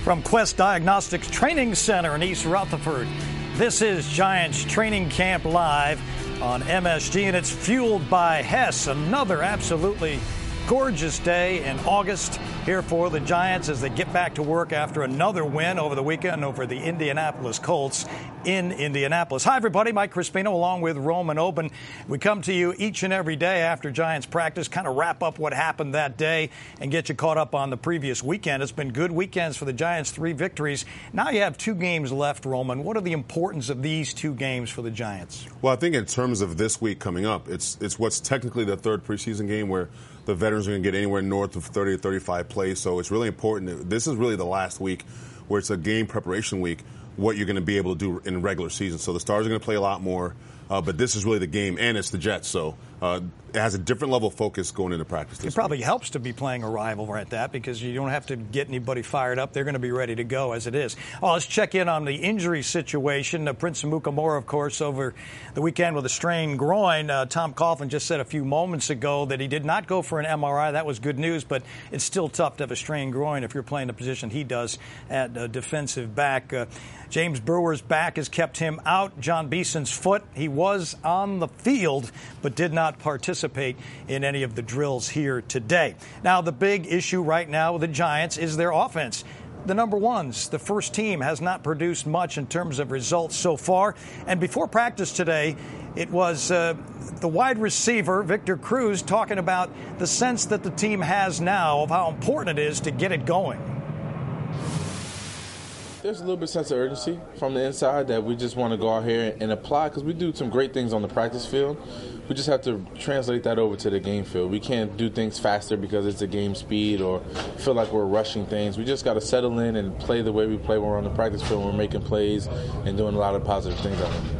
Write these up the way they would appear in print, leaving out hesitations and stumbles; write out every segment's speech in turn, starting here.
From Quest Diagnostics Training Center in East Rutherford, this is Giants Training Camp Live on MSG, and it's fueled by Hess. Another absolutely gorgeous day in August here for the Giants as they get back to work after another win over the weekend over the Indianapolis Colts in Indianapolis. Hi, everybody. Mike Crispino along with Roman Oben. We come to you each and every day after Giants practice, kind of wrap up what happened that day and get you caught up on the previous weekend. It's been good weekends for the Giants, 3 victories. Now you have 2 games left, Roman. What are the importance of these 2 games for the Giants? Well, I think in terms of this week coming up, it's what's technically the 3rd preseason game where the veterans are going to get anywhere north of 30 to 35 plays. So it's really important. This is really the last week where it's a game preparation week, what you're going to be able to do in regular season. So the Stars are going to play a lot more, but this is really the game, and it's the Jets. So it has a different level of focus going into practice this It probably week. helps to be playing a rival right that because you don't have to get anybody fired up. They're going to be ready to go as it is. Oh, let's check in on the injury situation. Prince Amukamara, of course, over the weekend with a strained groin. Tom Coughlin just said a few moments ago that he did not go for an MRI. That was good news, but it's still tough to have a strained groin if you're playing the position he does at defensive back. James Brewer's back has kept him out. John Beeson's foot, he was on the field but did not participate in any of the drills here today. Now, the big issue right now with the Giants is their offense. The number ones, the first team, has not produced much in terms of results so far. And before practice today, it was the wide receiver, Victor Cruz, talking about the sense that the team has now of how important it is to get it going. There's a little bit of sense of urgency from the inside that we just want to go out here and apply because we do some great things on the practice field. We just have to translate that over to the game field. We can't do things faster because it's a game speed or feel like we're rushing things. We just got to settle in and play the way we play when we're on the practice field. We're making plays and doing a lot of positive things out there.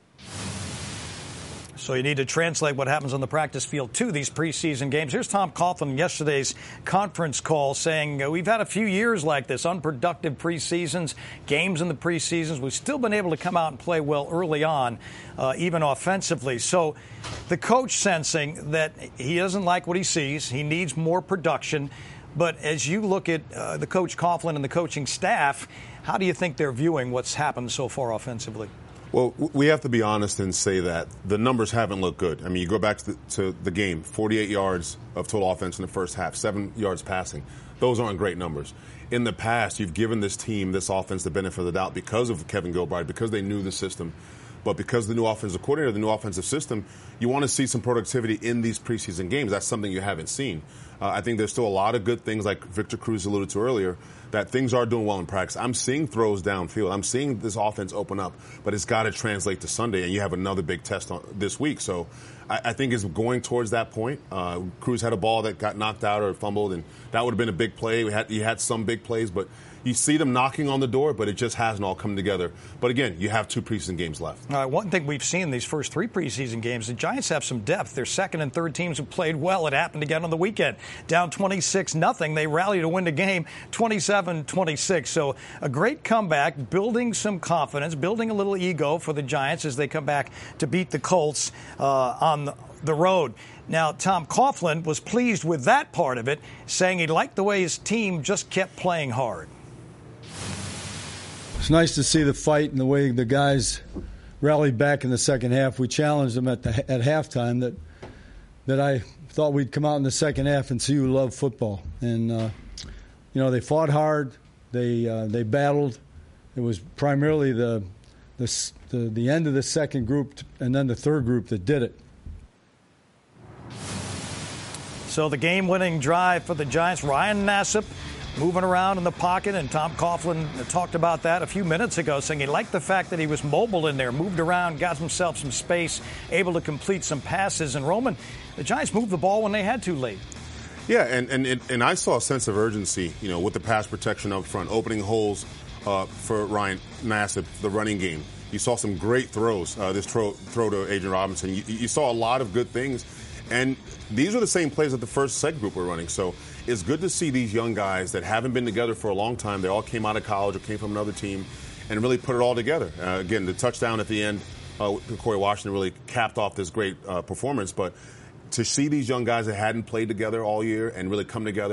So you need to translate what happens on the practice field to these preseason games. Here's Tom Coughlin in yesterday's conference call saying we've had a few years like this, unproductive preseasons, games in the preseasons. We've still been able to come out and play well early on, even offensively. So the coach sensing that he doesn't like what he sees. He needs more production. But as you look at the Coach Coughlin and the coaching staff, how do you think they're viewing what's happened so far offensively? Well, we have to be honest and say that the numbers haven't looked good. I mean, you go back to the game, 48 yards of total offense in the first half, 7 yards passing. Those aren't great numbers. In the past, you've given this team, this offense, the benefit of the doubt because of Kevin Gilbride, because they knew the system. But because the new offensive coordinator, the new offensive system, you want to see some productivity in these preseason games. That's something you haven't seen. I think there's still a lot of good things, like Victor Cruz alluded to earlier, that things are doing well in practice. I'm seeing throws downfield. I'm seeing this offense open up, but it's got to translate to Sunday, and you have another big test this week. So I think it's going towards that point. Cruz had a ball that got knocked out or fumbled, and that would have been a big play. You had some big plays, but you see them knocking on the door, but it just hasn't all come together. But again, you have 2 preseason games left. One thing we've seen in these first 3 preseason games, the Giants have some depth. Their second and third teams have played well. It happened again on the weekend. Down 26-0. They rally to win the game 27-26. So a great comeback, building some confidence, building a little ego for the Giants as they come back to beat the Colts on the road. Now, Tom Coughlin was pleased with that part of it, saying he liked the way his team just kept playing hard. It's nice to see the fight and the way the guys rallied back in the second half. We challenged them at halftime that I thought we'd come out in the second half and see who loved football. And they fought hard. They battled. It was primarily the end of the second group and then the third group that did it. So the game-winning drive for the Giants, Ryan Nassib moving around in the pocket, and Tom Coughlin talked about that a few minutes ago, saying he liked the fact that he was mobile in there, moved around, got himself some space, able to complete some passes. And Roman, the Giants moved the ball when they had to late. Yeah, and I saw a sense of urgency, with the pass protection up front, opening holes for Ryan Nassib, the running game. You saw some great throws, this throw to Adrian Robinson. You saw a lot of good things. And these are the same plays that the first seg group were running. So it's good to see these young guys that haven't been together for a long time. They all came out of college or came from another team and really put it all together. Again, the touchdown at the end, Corey Washington really capped off this great performance. But to see these young guys that hadn't played together all year and really come together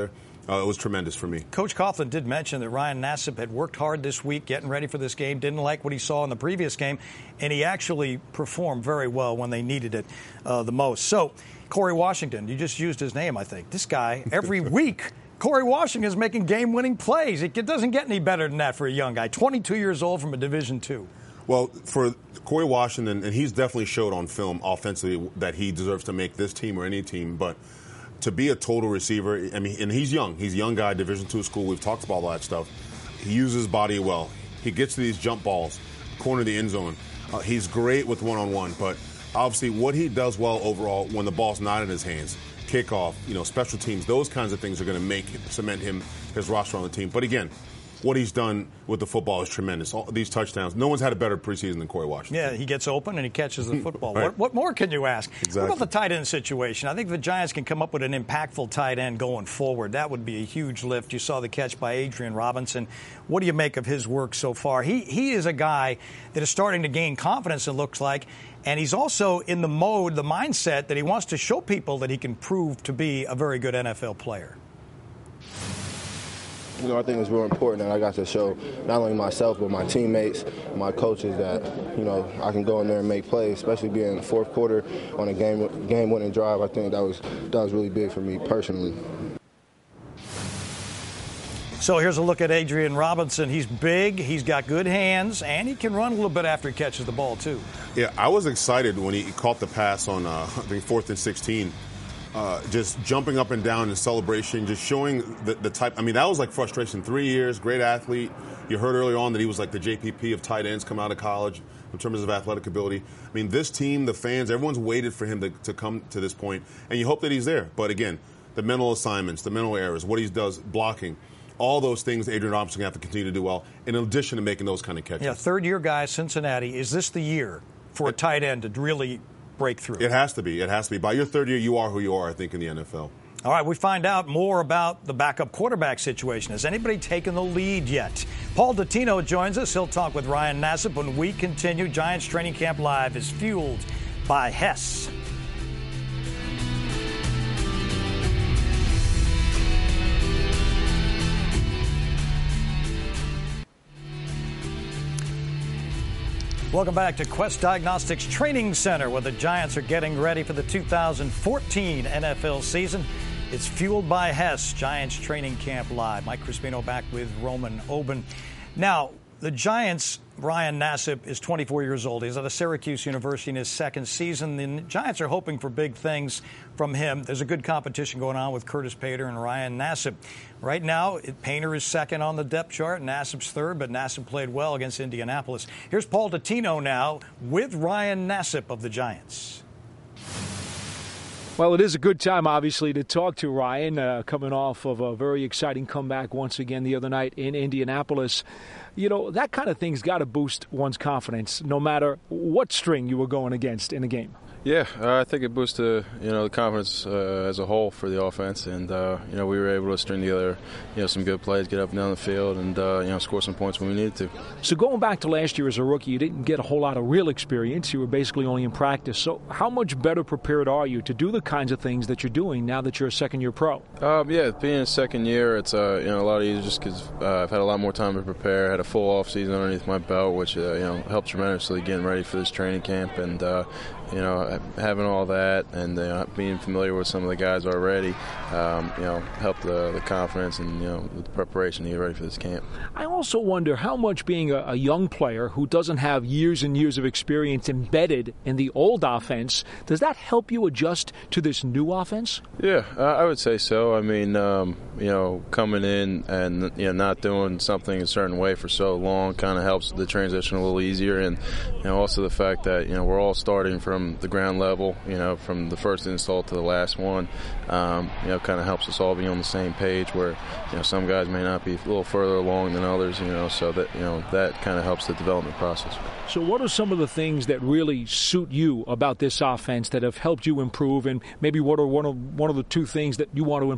It was tremendous for me. Coach Coughlin did mention that Ryan Nassib had worked hard this week getting ready for this game, didn't like what he saw in the previous game, and he actually performed very well when they needed it the most. So, Corey Washington, you just used his name, I think. This guy, every week, Corey Washington is making game-winning plays. It doesn't get any better than that for a young guy, 22 years old from a Division II. Well, for Corey Washington, and he's definitely showed on film offensively that he deserves to make this team or any team, but to be a total receiver, I mean, and he's young. He's a young guy, Division II school. We've talked about all that stuff. He uses his body well. He gets to these jump balls, corner of the end zone. He's great with one-on-one, but obviously what he does well overall when the ball's not in his hands, kickoff, special teams, those kinds of things are going to cement his roster on the team. But again, what he's done with the football is tremendous. All these touchdowns. No one's had a better preseason than Corey Washington. Yeah, he gets open and he catches the football. Right. What more can you ask? Exactly. What about the tight end situation? I think the Giants can come up with an impactful tight end going forward. That would be a huge lift. You saw the catch by Adrian Robinson. What do you make of his work so far? He is a guy that is starting to gain confidence, it looks like, and he's also in the mindset that he wants to show people that he can prove to be a very good NFL player. I think it's real important that I got to show not only myself but my teammates, my coaches that, I can go in there and make plays, especially being in the fourth quarter on a game-winning drive. I think that was really big for me personally. So here's a look at Adrian Robinson. He's big, he's got good hands, and he can run a little bit after he catches the ball, too. Yeah, I was excited when he caught the pass on, I think, 4th and 16. Just jumping up and down in celebration, just showing the type. I mean, that was like frustration. 3 years, great athlete. You heard earlier on that he was like the JPP of tight ends coming out of college in terms of athletic ability. I mean, this team, the fans, everyone's waited for him to come to this point, and you hope that he's there. But again, the mental assignments, the mental errors, what he does, blocking, all those things Adrian Robinson have to continue to do well, in addition to making those kind of catches. Yeah, third-year guy, Cincinnati. Is this the year for a tight end to really break through? It has to be. It has to be. By your third year, you are who you are, I think, in the NFL. All right, we find out more about the backup quarterback situation. Has anybody taken the lead yet? Paul Dottino joins us. He'll talk with Ryan Nassib when we continue. Giants Training Camp Live is fueled by Hess. Welcome back to Quest Diagnostics Training Center, where the Giants are getting ready for the 2014 NFL season. It's fueled by Hess, Giants Training Camp Live. Mike Crispino back with Roman Oben. Now, the Giants, Ryan Nassib is 24 years old. He's at Syracuse University in his second season. The Giants are hoping for big things from him. There's a good competition going on with Curtis Painter and Ryan Nassib. Right now, Painter is second on the depth chart, Nassib's third, but Nassib played well against Indianapolis. Here's Paul Dottino now with Ryan Nassib of the Giants. Well, it is a good time, obviously, to talk to Ryan, coming off of a very exciting comeback once again the other night in Indianapolis. That kind of thing's got to boost one's confidence, no matter what string you were going against in a game. Yeah, I think it boosts the confidence as a whole for the offense, and we were able to string together some good plays, get up and down the field, and score some points when we needed to. So going back to last year as a rookie, you didn't get a whole lot of real experience. You were basically only in practice. So how much better prepared are you to do the kinds of things that you're doing now that you're a second-year pro? Yeah, being a second year, it's a lot easier just because I've had a lot more time to prepare. Had a full off season underneath my belt, which helped tremendously getting ready for this training camp, and having all that and being familiar with some of the guys already, helped the confidence and the preparation to get ready for this camp. I also wonder how much being a young player who doesn't have years and years of experience embedded in the old offense, does that help you adjust to this new offense? Yeah, I would say so. I mean, coming in and not doing something a certain way for so long kind of helps the transition a little easier, and also the fact that we're all starting from the ground level, from the first install to the last one, kind of helps us all be on the same page where, some guys may not be a little further along than others, so that, that kind of helps the development process. So what are some of the things that really suit you about this offense that have helped you improve, and maybe what are one of the two things that you want to improve on?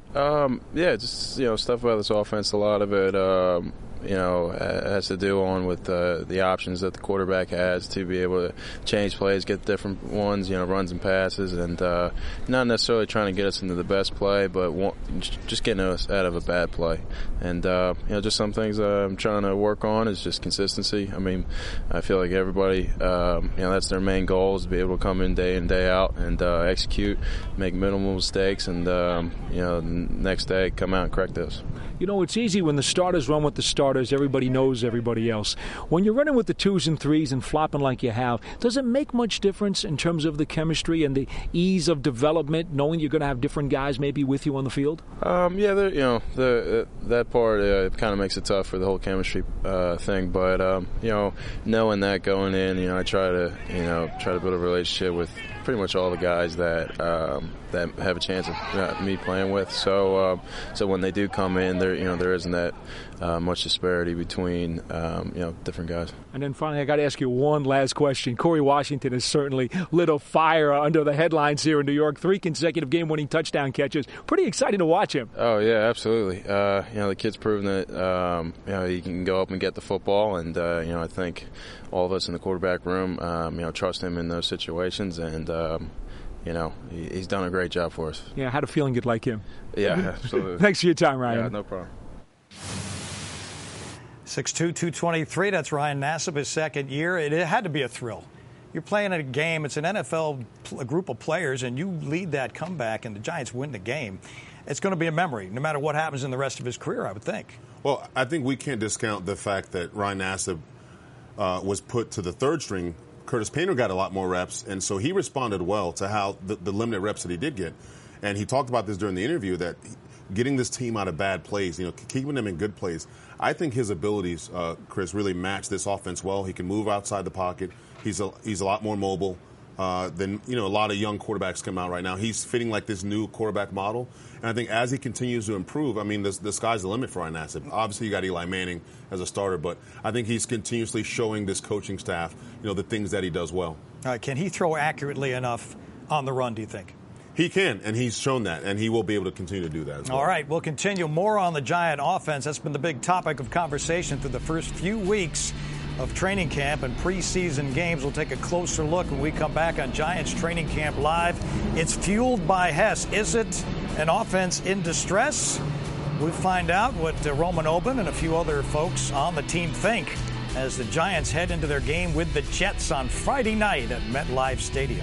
Yeah, just stuff about this offense. A lot of it, has to do with the options that the quarterback has to be able to change plays, get different ones, runs and passes, and not necessarily trying to get us into the best play, but just getting us out of a bad play. And just some things I'm trying to work on is just consistency. I mean, I feel like everybody, that's their main goal, is to be able to come in day out and execute, make minimal mistakes, and the next day come out and correct those. It's easy when the starters run with the starters. Everybody knows everybody else. When you're running with the 2s and 3s and flopping like you have, does it make much difference in terms of the chemistry and the ease of development, knowing you're going to have different guys maybe with you on the field? That part kind of makes it tough for the whole chemistry thing. But knowing that going in, I try to build a relationship with pretty much all the guys that have a chance of me playing with. So when they do come in, there isn't that much disparity between different guys. And then finally, I got to ask you one last question. Corey Washington has certainly lit a fire under the headlines here in New York. 3 consecutive game-winning touchdown catches. Pretty exciting to watch him. Oh yeah, absolutely. The kid's proven that he can go up and get the football, and I think all of us in the quarterback room trust him in those situations, and he's done a great job for us. Yeah, I had a feeling you'd like him. Yeah, absolutely. Thanks for your time, Ryan. Yeah, no problem. 6'2", 223, that's Ryan Nassib, his second year. It had to be a thrill. You're playing a game, it's an NFL group of players, and you lead that comeback, and the Giants win the game. It's going to be a memory, no matter what happens in the rest of his career, I would think. Well, I think we can't discount the fact that Ryan Nassib was put to the third string. Curtis Painter got a lot more reps, and so he responded well to how the limited reps that he did get. And he talked about this during the interview, that getting this team out of bad plays, keeping them in good plays. I think his abilities, Chris, really match this offense well. He can move outside the pocket. He's a lot more mobile than a lot of young quarterbacks come out right now. He's fitting like this new quarterback model. And I think as he continues to improve, I mean, the sky's the limit for Ryan Nassib. Obviously, you got Eli Manning as a starter, but I think he's continuously showing this coaching staff, the things that he does well. All right, can he throw accurately enough on the run, do you think? He can, and he's shown that, and he will be able to continue to do that as well. All right, we'll continue more on the Giant offense. That's been the big topic of conversation through the first few weeks of training camp and preseason games. We'll take a closer look when we come back on Giants Training Camp Live. It's fueled by Hess. Is it an offense in distress? We'll find out what Roman Oben and a few other folks on the team think as the Giants head into their game with the Jets on Friday night at MetLife Stadium.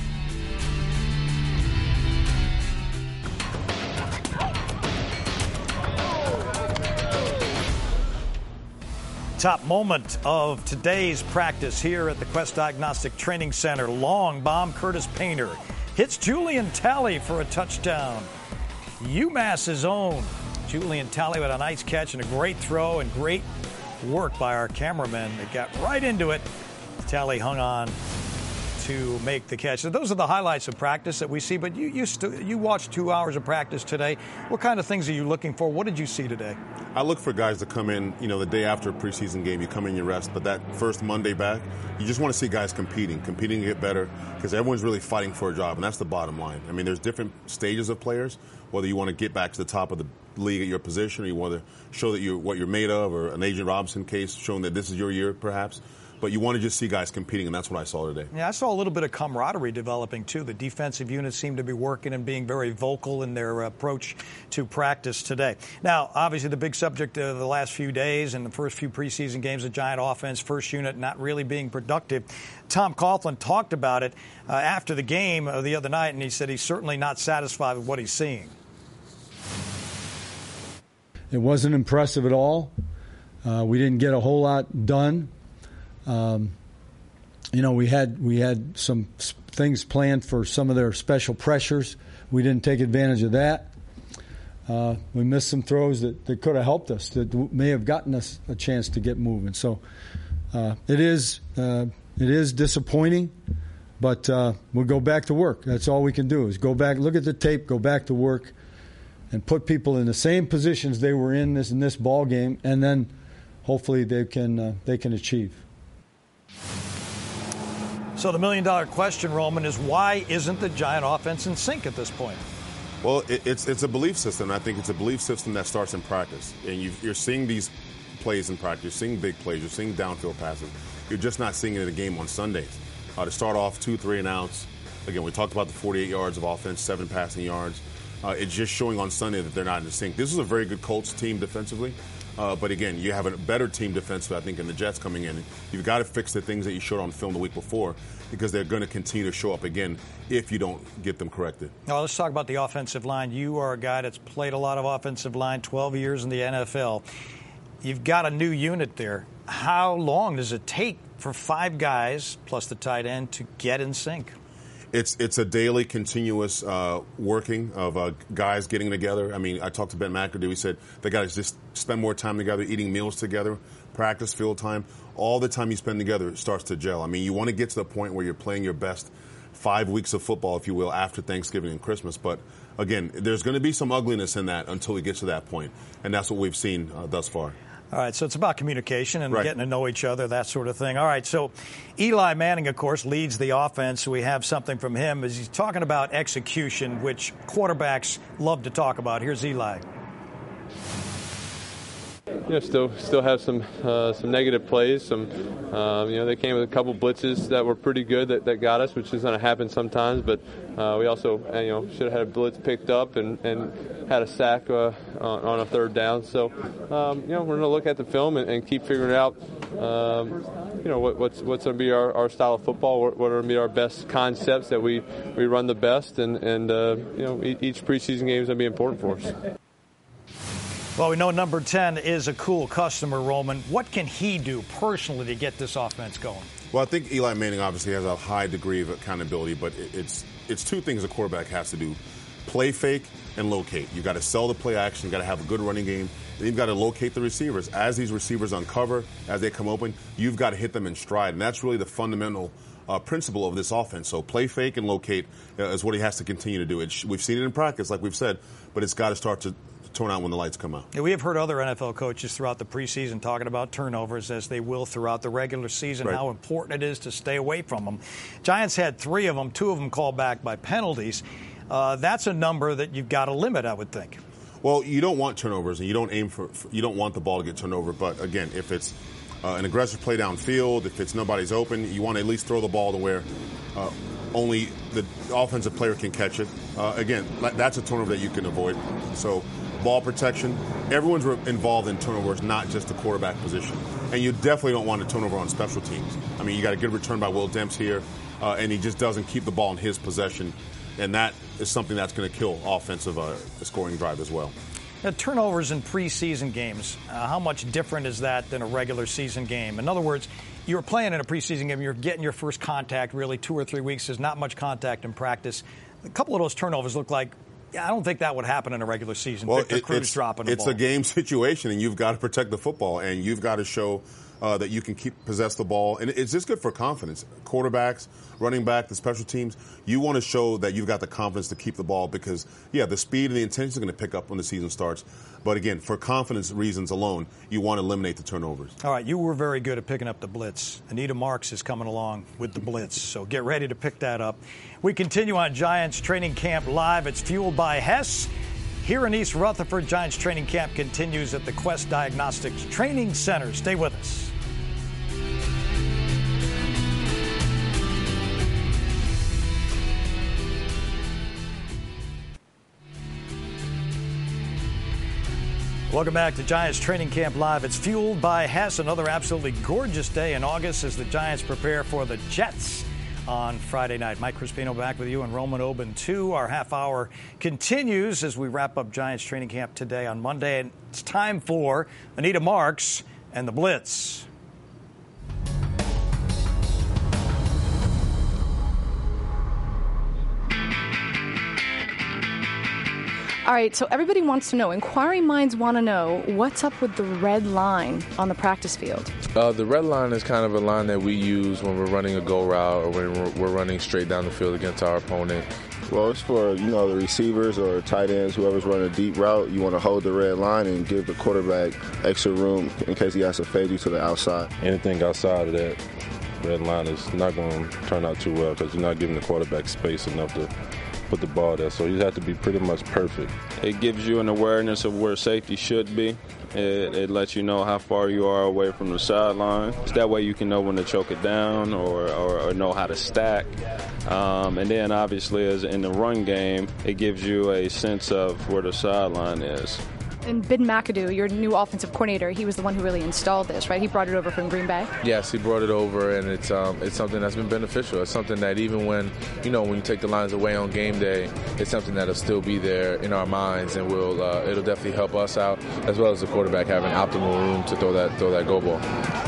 Top moment of today's practice here at the Quest Diagnostic Training Center. Long bomb, Curtis Painter hits Julian Talley for a touchdown. UMass's own Julian Talley with a nice catch and a great throw and great work by our cameraman. They got right into it. Talley hung on to make the catch. So those are the highlights of practice that we see, but you watched 2 hours of practice today. What kind of things are you looking for? What did you see today? I look for guys to come in, the day after a preseason game, you come in, you rest, but that first Monday back, you just want to see guys competing to get better, because everyone's really fighting for a job, and that's the bottom line. I mean, there's different stages of players, whether you want to get back to the top of the league at your position, or you want to show that what you're made of, or an Agent Robinson case showing that this is your year, perhaps. But you want to just see guys competing, and that's what I saw today. Yeah, I saw a little bit of camaraderie developing, too. The defensive units seem to be working and being very vocal in their approach to practice today. Now, obviously, the big subject of the last few days and the first few preseason games, the Giant offense, first unit not really being productive. Tom Coughlin talked about it after the game the other night, and he said he's certainly not satisfied with what he's seeing. It wasn't impressive at all. We didn't get a whole lot done. We had some things planned for some of their special pressures. We didn't take advantage of that. We missed some throws that could have helped us, that may have gotten us a chance to get moving. So it is disappointing, but we'll go back to work. That's all we can do is go back, look at the tape, go back to work, and put people in the same positions they were in this ball game, and then hopefully they can achieve. So the million-dollar question, Roman, is why isn't the Giant offense in sync at this point? Well, it's a belief system. I think it's a belief system that starts in practice. And you're seeing these plays in practice. You're seeing big plays. You're seeing downfield passes. You're just not seeing it in a game on Sundays. To start off 2, 3 and outs. Again, we talked about the 48 yards of offense, 7 passing yards. It's just showing on Sunday that they're not in sync. This is a very good Colts team defensively. But again, you have a better team defensively, I think, in the Jets coming in. You've got to fix the things that you showed on film the week before, because they're going to continue to show up again if you don't get them corrected. Now, let's talk about the offensive line. You are a guy that's played a lot of offensive line, 12 years in the NFL. You've got a new unit there. How long does it take for 5 guys, plus the tight end, to get in sync? It's a daily, continuous working of guys getting together. I mean, I talked to Ben McAdoo. He said they got to just spend more time together, eating meals together, practice, field time. All the time you spend together, it starts to gel. I mean, you want to get to the point where you're playing your best 5 weeks of football, if you will, after Thanksgiving and Christmas. But, again, there's going to be some ugliness in that until we get to that point. And that's what we've seen thus far. All right, so it's about communication and right. Getting to know each other, that sort of thing. All right, so Eli Manning, of course, leads the offense. We have something from him as he's talking about execution, which quarterbacks love to talk about. Here's Eli. Still have some negative plays. They came with a couple blitzes that were pretty good that got us, which is going to happen sometimes. But we also, should have had a blitz picked up and had a sack on a third down. So, we're going to look at the film and keep figuring out, what's going to be our style of football. What are going to be our best concepts that we run the best, and each preseason game is going to be important for us. Well, we know number 10 is a cool customer, Roman. What can he do personally to get this offense going? Well, I think Eli Manning obviously has a high degree of accountability, but it's 2 things a quarterback has to do. Play fake and locate. You've got to sell the play action. You've got to have a good running game. And you've got to locate the receivers. As these receivers uncover, as they come open, you've got to hit them in stride. And that's really the fundamental principle of this offense. So play fake and locate is what he has to continue to do. We've seen it in practice, like we've said, but it's got to start to turn out when the lights come out. Yeah, we have heard other NFL coaches throughout the preseason talking about turnovers, as they will throughout the regular season, right. How important it is to stay away from them. Giants had 3 of them, 2 of them called back by penalties. That's a number that you've got to limit, I would think. Well, you don't want turnovers, and you don't you don't want the ball to get turned over. But again, if it's an aggressive play downfield, if it's nobody's open, you want to at least throw the ball to where only the offensive player can catch it. Again, that's a turnover that you can avoid. So ball protection, everyone's involved in turnovers, not just the quarterback position. And you definitely don't want a turnover on special teams. I mean, you got a good return by Will Demps here, and he just doesn't keep the ball in his possession. And that is something that's going to kill offensive scoring drive as well. Now, turnovers in preseason games, how much different is that than a regular season game? In other words, you're playing in a preseason game, you're getting your first contact, really 2 or 3 weeks. There's not much contact in practice. A couple of those turnovers look like, I don't think that would happen in a regular season. Well, Victor Cruz dropping the ball. It's a game situation, and you've got to protect the football, and you've got to show that you can possess the ball. And it's just good for confidence. Quarterbacks, running back, the special teams, you want to show that you've got the confidence to keep the ball because, the speed and the intensity is going to pick up when the season starts. But, again, for confidence reasons alone, you want to eliminate the turnovers. All right, you were very good at picking up the blitz. Anita Marks is coming along with the blitz, so get ready to pick that up. We continue on Giants Training Camp Live. It's fueled by Hess. Here in East Rutherford, Giants Training Camp continues at the Quest Diagnostics Training Center. Stay with us. Welcome back to Giants Training Camp Live. It's fueled by Hess. Another absolutely gorgeous day in August as the Giants prepare for the Jets on Friday night. Mike Crispino back with you and Roman Oben too. Our half hour continues as we wrap up Giants Training Camp today on Monday. And it's time for Anita Marks and the Blitz. All right, so everybody wants to know, inquiring minds want to know, what's up with the red line on the practice field? The red line is kind of a line that we use when we're running a go route or when we're running straight down the field against our opponent. Well, it's for, the receivers or tight ends, whoever's running a deep route. You want to hold the red line and give the quarterback extra room in case he has to fade you to the outside. Anything outside of that red line is not going to turn out too well because you're not giving the quarterback space enough to put the ball there. So you have to be pretty much perfect. It gives you an awareness of where safety should be. It lets you know how far you are away from the sideline. That way you can know when to choke it down or know how to stack. And then obviously as in the run game, it gives you a sense of where the sideline is. And Ben McAdoo, your new offensive coordinator, he was the one who really installed this, right? He brought it over from Green Bay? Yes, he brought it over, and it's something that's been beneficial. It's something that even when you take the lines away on game day, it's something that'll still be there in our minds, and it'll definitely help us out, as well as the quarterback having optimal room to throw that go ball.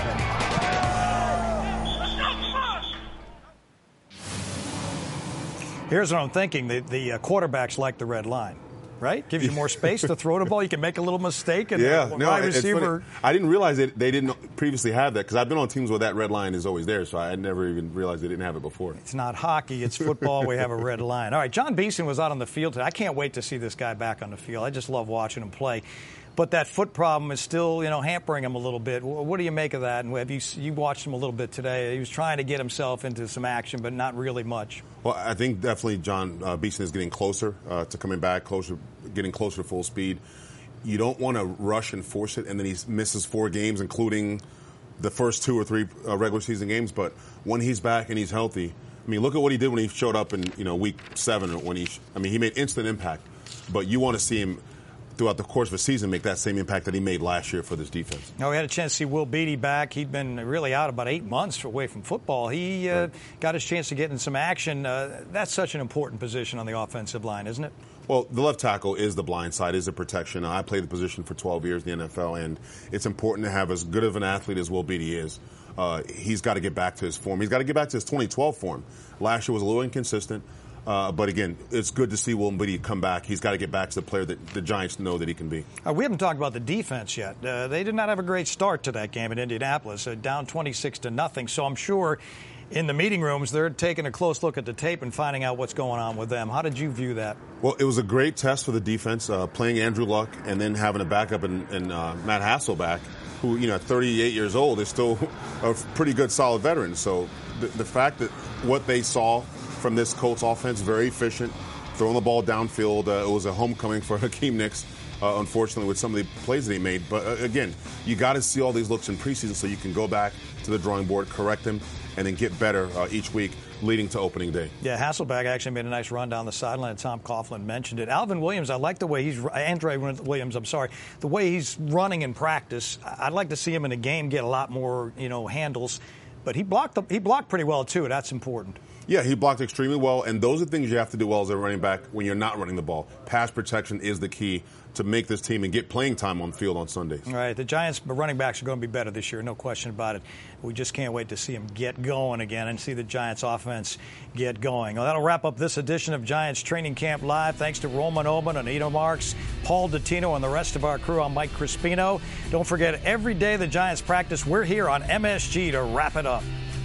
Here's what I'm thinking. The quarterbacks like the red line. Right? Gives you more space to throw the ball. You can make a little mistake. And wide receiver. I didn't realize they didn't previously have that because I've been on teams where that red line is always there, so I never even realized they didn't have it before. It's not hockey. It's football. We have a red line. All right, John Beeson was out on the field today. I can't wait to see this guy back on the field. I just love watching him play. But that foot problem is still, hampering him a little bit. What do you make of that? And have you watched him a little bit today? He was trying to get himself into some action, but not really much. Well, I think definitely John Beeson is getting closer to coming back, getting closer to full speed. You don't want to rush and force it, and then he misses 4 games, including the first 2 or 3 regular season games. But when he's back and he's healthy, I mean, look at what he did when he showed up in week 7. He made instant impact. But you want to see him throughout the course of a season make that same impact that he made last year for this defense. Now, we had a chance to see Will Beatty back. He'd been really out about 8 months away from football. He got his chance to get in some action. That's such an important position on the offensive line, isn't it? Well, the left tackle is the blind side, is the protection. I played the position for 12 years in the NFL, and it's important to have as good of an athlete as Will Beatty is. He's got to get back to his form. He's got to get back to his 2012 form. Last year was a little inconsistent. But again, it's good to see Will Beatty come back. He's got to get back to the player that the Giants know that he can be. We haven't talked about the defense yet. They did not have a great start to that game in Indianapolis, down 26-0. So I'm sure in the meeting rooms they're taking a close look at the tape and finding out what's going on with them. How did you view that? Well, it was a great test for the defense, playing Andrew Luck and then having a backup in Matt Hasselbeck, who, at 38 years old, is still a pretty good, solid veteran. So the fact that what they saw from this Colts offense, very efficient, throwing the ball downfield. It was a homecoming for Hakeem Nicks, unfortunately, with some of the plays that he made. But again, you got to see all these looks in preseason so you can go back to the drawing board, correct them, and then get better each week leading to opening day. Yeah, Hasselbeck actually made a nice run down the sideline. Tom Coughlin mentioned it. Alvin Williams, I like the way Andre Williams, the way he's running in practice. I'd like to see him in a game get a lot more, handles. But he blocked pretty well, too. That's important. Yeah, he blocked extremely well, and those are things you have to do well as a running back when you're not running the ball. Pass protection is the key to make this team and get playing time on the field on Sundays. All right, the Giants' running backs are going to be better this year, no question about it. We just can't wait to see them get going again and see the Giants' offense get going. Well, that'll wrap up this edition of Giants Training Camp Live. Thanks to Roman Oben, Anita Marks, Paul Dottino, and the rest of our crew. I'm Mike Crispino. Don't forget, every day the Giants practice, we're here on MSG to wrap it up.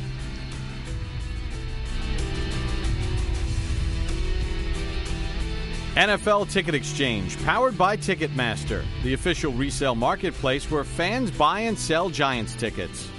NFL Ticket Exchange, powered by Ticketmaster, the official resale marketplace where fans buy and sell Giants tickets.